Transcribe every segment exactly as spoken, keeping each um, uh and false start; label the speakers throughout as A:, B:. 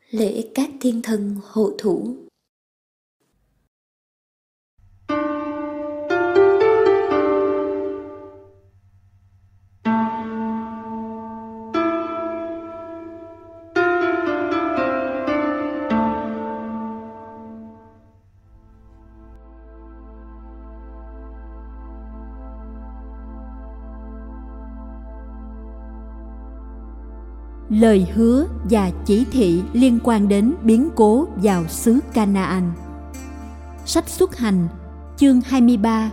A: Lễ các thiên thần hộ thủ.
B: Lời hứa và chỉ thị liên quan đến biến cố vào xứ Canaan. Sách Xuất Hành, chương hai mươi ba.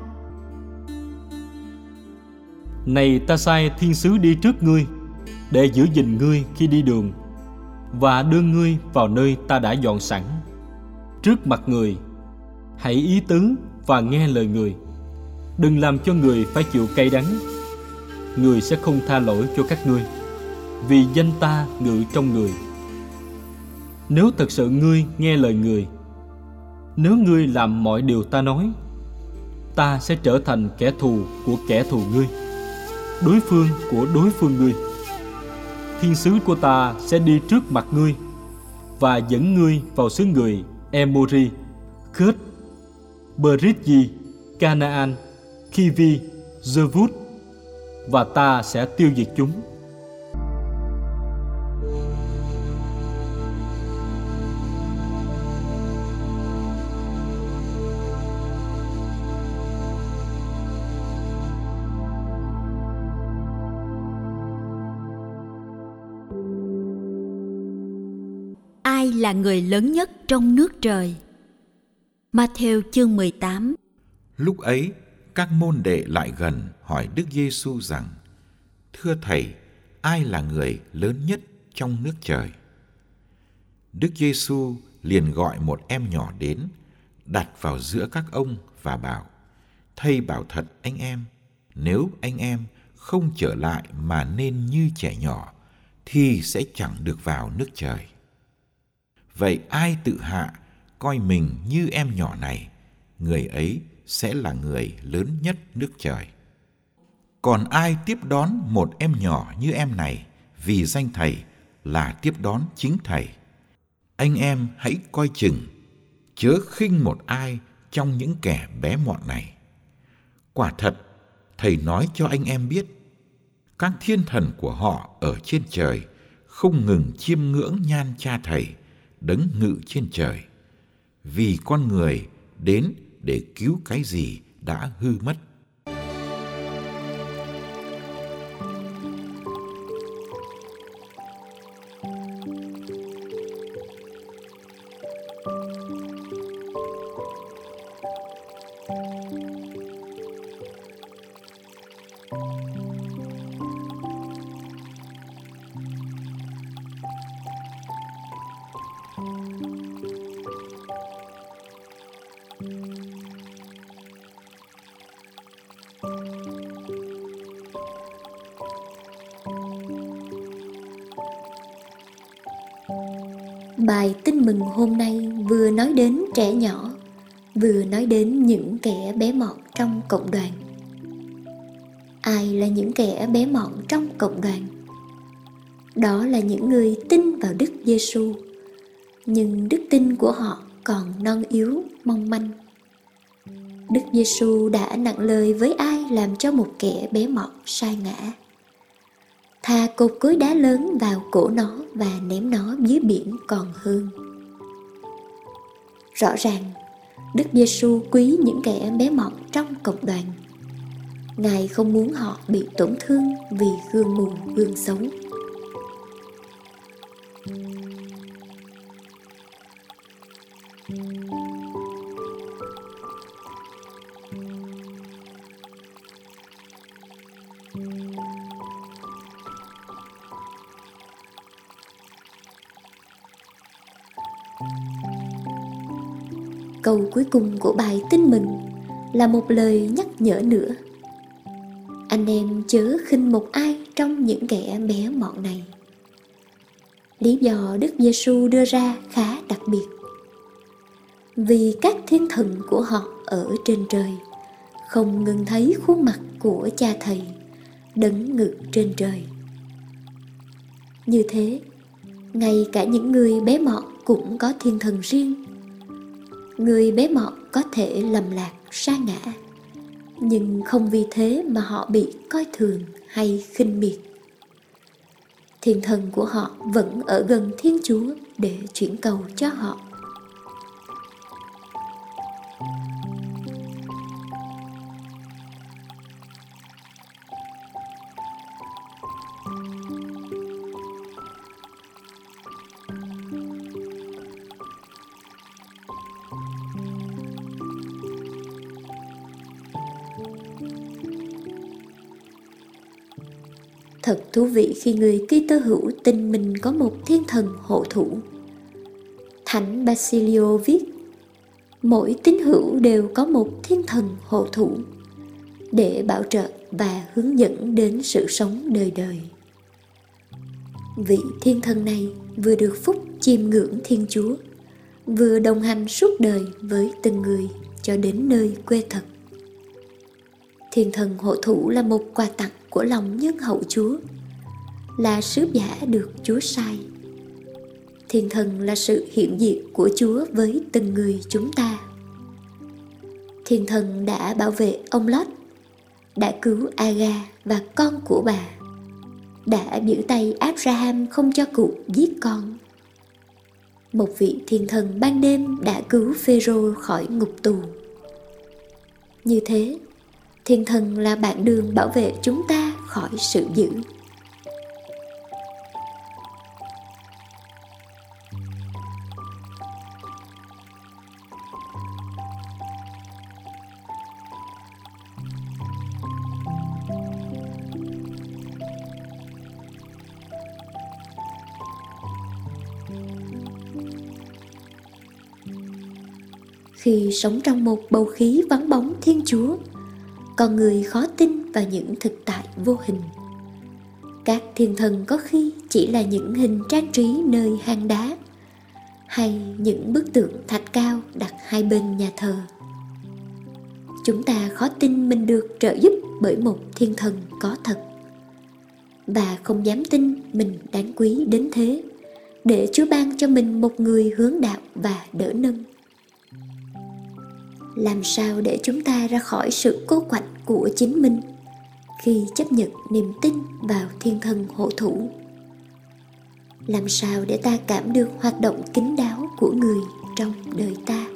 C: Này, ta sai thiên sứ đi trước ngươi, để giữ gìn ngươi khi đi đường, và đưa ngươi vào nơi ta đã dọn sẵn. Trước mặt người, hãy ý tứ và nghe lời người. Đừng làm cho người phải chịu cay đắng. Người sẽ không tha lỗi cho các ngươi, vì danh ta ngự trong người. Nếu thật sự ngươi nghe lời người, nếu ngươi làm mọi điều ta nói, ta sẽ trở thành kẻ thù của kẻ thù ngươi, đối phương của đối phương ngươi. Thiên sứ của ta sẽ đi trước mặt ngươi và dẫn ngươi vào xứ người Emori, Khết, Perizzi, Canaan, Khivi, Jevut, và ta sẽ tiêu diệt chúng.
B: Ai là người lớn nhất trong nước trời? Ma-thêu chương mười tám.
D: Lúc ấy, các môn đệ lại gần hỏi Đức Giê-xu rằng: Thưa Thầy, ai là người lớn nhất trong nước trời? Đức Giê-xu liền gọi một em nhỏ đến, đặt vào giữa các ông và bảo: Thầy bảo thật anh em, nếu anh em không trở lại mà nên như trẻ nhỏ, thì sẽ chẳng được vào nước trời. Vậy ai tự hạ, coi mình như em nhỏ này, người ấy sẽ là người lớn nhất nước trời. Còn ai tiếp đón một em nhỏ như em này, vì danh Thầy là tiếp đón chính Thầy. Anh em hãy coi chừng, chớ khinh một ai trong những kẻ bé mọn này. Quả thật, Thầy nói cho anh em biết, các thiên thần của họ ở trên trời không ngừng chiêm ngưỡng nhan Cha Thầy đấng ngự trên trời, vì con người đến để cứu cái gì đã hư mất.
A: Bài tin mừng hôm nay vừa nói đến trẻ nhỏ, vừa nói đến những kẻ bé mọn trong cộng đoàn. Ai là những kẻ bé mọn trong cộng đoàn? Đó là những người tin vào Đức Giê-xu, nhưng đức tin của họ còn non yếu, mong manh. Đức Giê-xu đã nặng lời với ai làm cho một kẻ bé mọn sa ngã. Thà cột cối đá lớn vào cổ nó và ném nó dưới biển còn hơn. Rõ ràng, Đức Giê-xu quý những kẻ bé mọn trong cộng đoàn. Ngài không muốn họ bị tổn thương vì gương mù gương xấu. Câu cuối cùng của bài tin mừng là một lời nhắc nhở nữa. Anh em chớ khinh một ai trong những kẻ bé mọn này. Lý do Đức Giê-xu đưa ra khá đặc biệt. Vì các thiên thần của họ ở trên trời không ngừng thấy khuôn mặt của Cha Thầy đấng ngự trên trời. Như thế, Ngay cả những người bé mọn cũng có thiên thần riêng. Người bé mọn có thể lầm lạc sa ngã, nhưng không vì thế mà họ bị coi thường hay khinh miệt. Thiên thần của họ vẫn ở gần Thiên Chúa để chuyển cầu cho họ. Thật thú vị khi người Kitô hữu tin mình có một thiên thần hộ thủ. Thánh Basilio viết, mỗi tín hữu đều có một thiên thần hộ thủ để bảo trợ và hướng dẫn đến sự sống đời đời. Vị thiên thần này vừa được phúc chiêm ngưỡng Thiên Chúa, vừa đồng hành suốt đời với từng người cho đến nơi quê thật. Thiên thần hộ thủ là một quà tặng của lòng nhân hậu Chúa, là sứ giả được Chúa sai. Thiên thần là sự hiện diện của Chúa với từng người chúng ta. Thiên thần đã bảo vệ ông Lót, đã cứu Aga và con của bà, đã giữ tay Abraham không cho cụ giết con. Một vị thiên thần ban đêm đã cứu Phêrô khỏi ngục tù. Như thế, thiên thần là bạn đường bảo vệ chúng ta khỏi sự dữ. Khi sống trong một bầu khí vắng bóng Thiên Chúa, con người khó tin vào những thực tại vô hình. Các thiên thần có khi chỉ là những hình trang trí nơi hang đá, hay những bức tượng thạch cao đặt hai bên nhà thờ. Chúng ta khó tin mình được trợ giúp bởi một thiên thần có thật, và không dám tin mình đáng quý đến thế, để Chúa ban cho mình một người hướng đạo và đỡ nâng. Làm sao để chúng ta ra khỏi sự cô quạnh của chính mình khi chấp nhận niềm tin vào thiên thần hộ thủ? Làm sao để ta cảm được hoạt động kín đáo của người trong đời ta?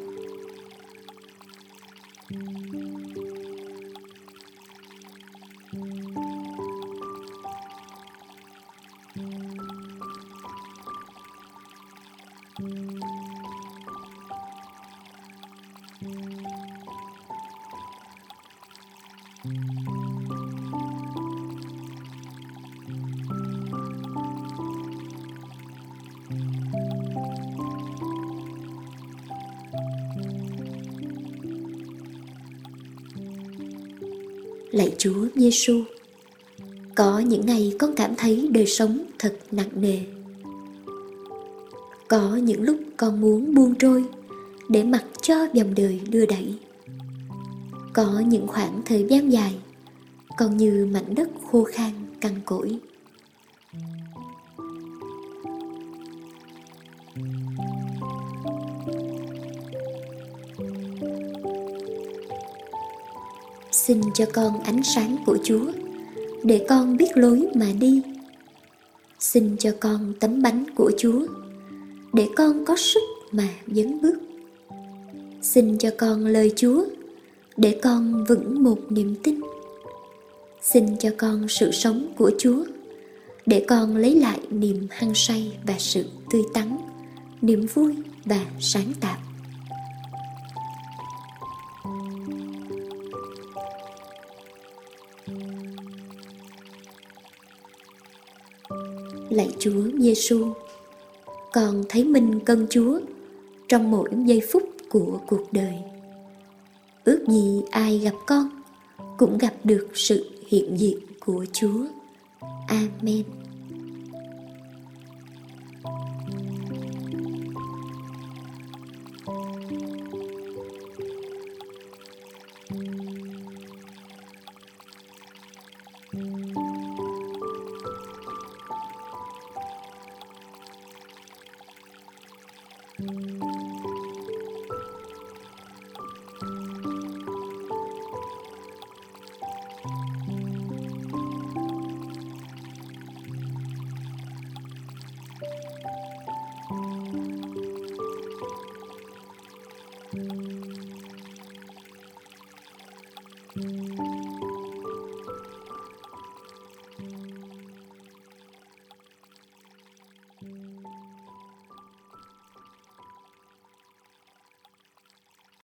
A: Lạy Chúa Giêsu, có những ngày con cảm thấy đời sống thật nặng nề. Có những lúc con muốn buông trôi để mặc cho dòng đời đưa đẩy. Có những khoảng thời gian dài con như mảnh đất khô khan cằn cỗi. Xin cho con ánh sáng của Chúa để con biết lối mà đi. Xin cho con tấm bánh của Chúa để con có sức mà dấn bước. Xin cho con lời Chúa để con vững một niềm tin. Xin cho con sự sống của Chúa để con lấy lại niềm hăng say và sự tươi tắn, niềm vui và sáng tạo. Lạy Chúa Giêsu, con thấy mình cần Chúa trong mỗi giây phút của cuộc đời. Ước gì ai gặp con cũng gặp được sự hiện diện của Chúa. Amen.